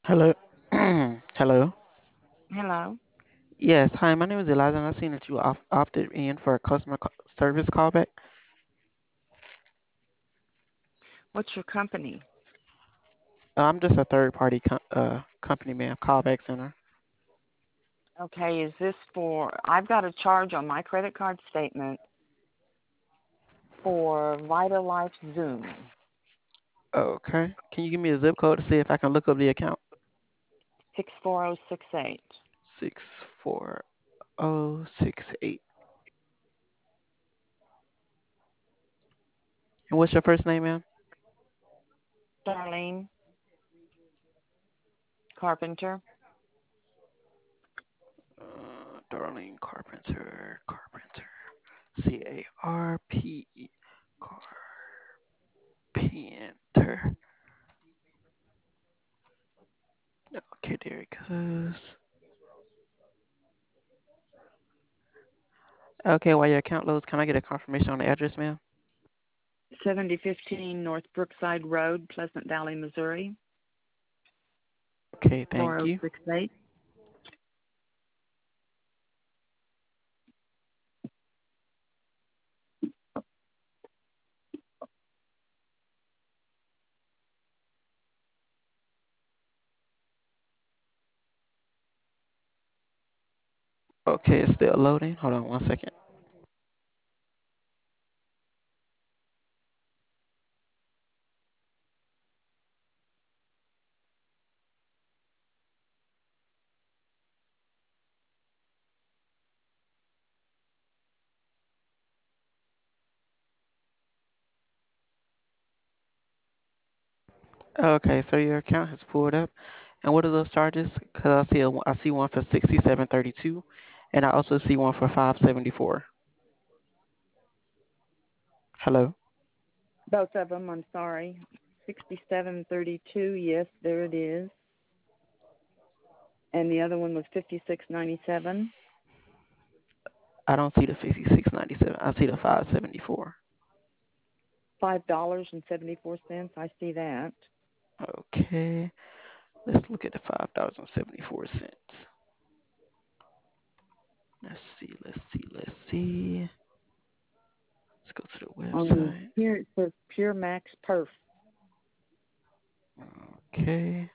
Hello. Hello. Hello. Yes. Hi, my name is Eliza, and I've seen that you opted in for a service callback. What's your company? I'm just a third party company, ma'am. Callback center. Okay, is this for? I've got a charge on my credit card statement for Vitalife Zoom. Okay. Can you give me a zip code to see if I can look up the account? 64068. 64068. And what's your first name, ma'am? Darlene Carpenter. Darlene Carpenter. Carpenter. Carpenter. Carpenter. Okay, there it goes. Okay, while your account loads, can I get a confirmation on the address, ma'am? 7015 North Brookside Road, Pleasant Valley, Missouri. Okay, thank you. 4068. Okay, it's still loading. Hold on one second. Okay, so your account has pulled up. And what are those charges? Because I see one for 67.32, and I also see one for 5.74. Hello. Both of them, I'm sorry. 6732, yes, there it is. And the other one was 5697. I don't see the 56.97. I see the 5.74. $5.74. I see that. Okay, let's look at the $5.74. Let's see. Let's see. Let's see. Let's go to the website. Here it says Pure Max Perf. Okay.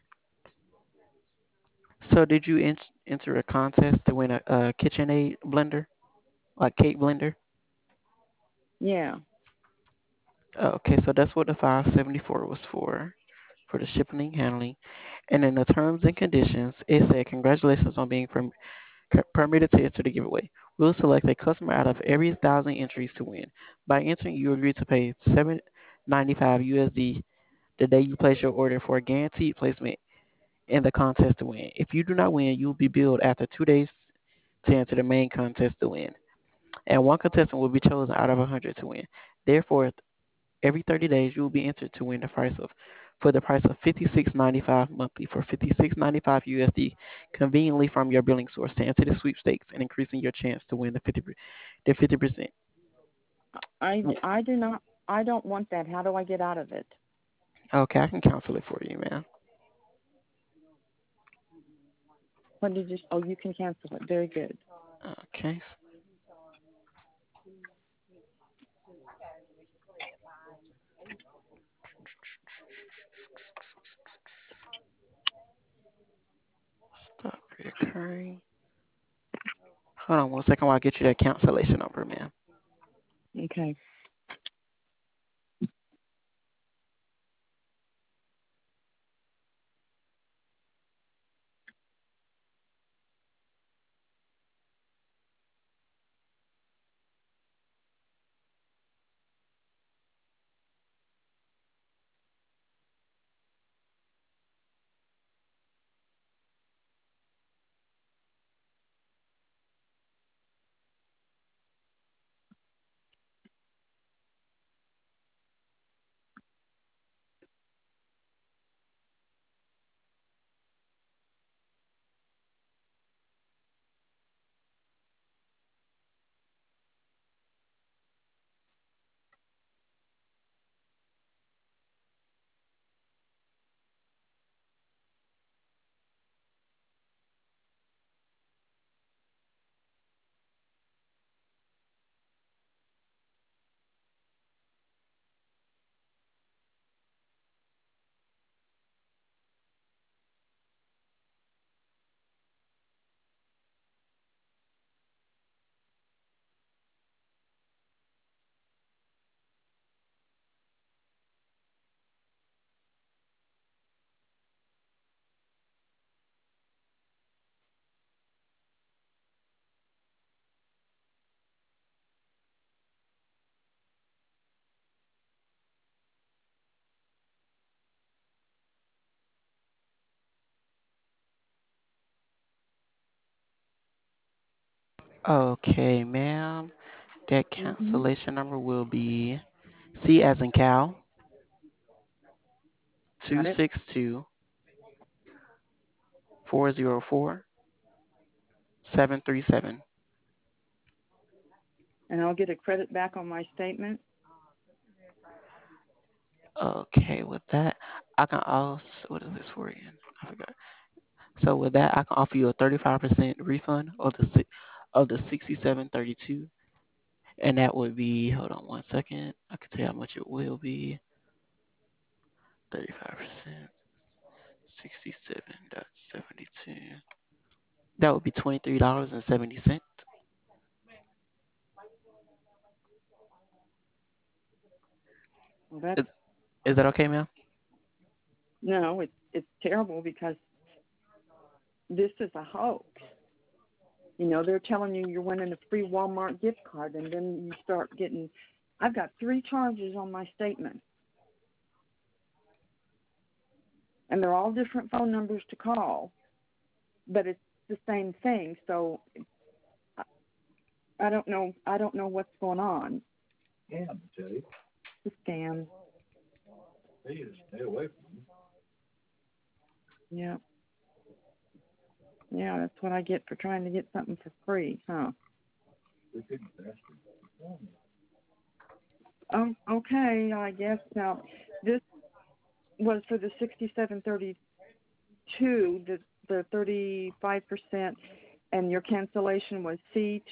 So did you enter a contest to win a KitchenAid blender, like cake blender? Yeah. Okay, so that's what the 574 was for the shipping and handling. And in the terms and conditions, it said, congratulations on being permitted to enter the giveaway. We'll select a customer out of every 1,000 entries to win. By entering, you agree to pay 7.95 USD the day you place your order for a guaranteed placement in the contest to win. If you do not win, you will be billed after 2 days to enter the main contest to win. And one contestant will be chosen out of 100 to win. Therefore, every 30 days, you will be entered to win the price of for the price of 56.95 monthly for 56.95 USD, conveniently from your billing source to enter the sweepstakes and increasing your chance to win the 50%. I do not. I don't want that. How do I get out of it? Okay, I can cancel it for you, man. What did you? Oh, you can cancel it. Very good. Okay. Stop reoccurring. Hold on one second while I get you that cancellation number, man. Okay. Okay, ma'am. That Mm-hmm. cancellation number will be C as in cow, two Got it. six two 404 737. And I'll get a credit back on my statement. Okay, with that, I can also, what is this for again? I forgot. So with that, I can offer you a 35% refund of the 6732, and that would be, hold on one second. I can tell you how much it will be. 35%, 67.72. That would be $23.70. Well, that's Is, is that okay, ma'am? no, it's terrible because this is a hoax. You know, they're telling you you're winning a free Walmart gift card, and then you start getting. I've got 3 charges on my statement, and they're all different phone numbers to call, but it's the same thing. So I, I don't know. I don't know what's going on. Yeah, Jay. It's a scam. Stay away from them. Yeah, yeah. That's what I get for trying to get something for free, huh? They're big bastards. Okay. I guess now this was for the 6732, the 35%, and your cancellation was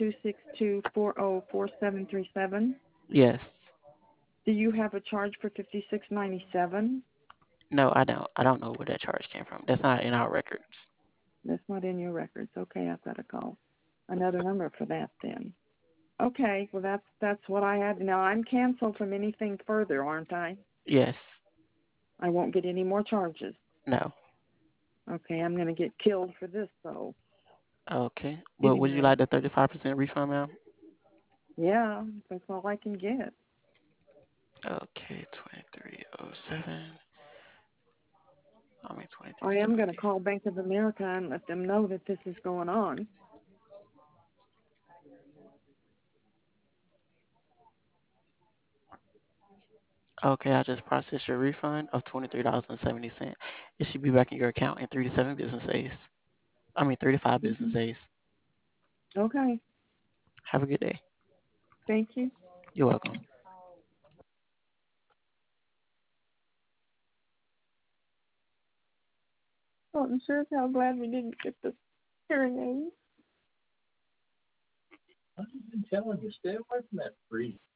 C262404737. Yes. Do you have a charge for 5697? No, I don't. I don't know where that charge came from. That's not in our records. That's not in your records. Okay, I've got to call another number for that then. Okay, well that's what I had. Now I'm canceled from anything further, aren't I? Yes. I won't get any more charges. No. Okay, I'm going to get killed for this though. Okay. Well, would you Anyway, like the 35% refund, ma'am? yeah, that's all I can get. Okay, 2307. I mean I am going to 2330. call Bank of America and let them know that this is going on. Okay, I just processed your refund of $23.70. It should be back in your account in 37 business days. I mean 35 business Hmm. days. Okay, Have a good day. thank you. You're welcome. Oh, I'm sure how glad we didn't get the hearing aids. I've been telling you, stay away from that free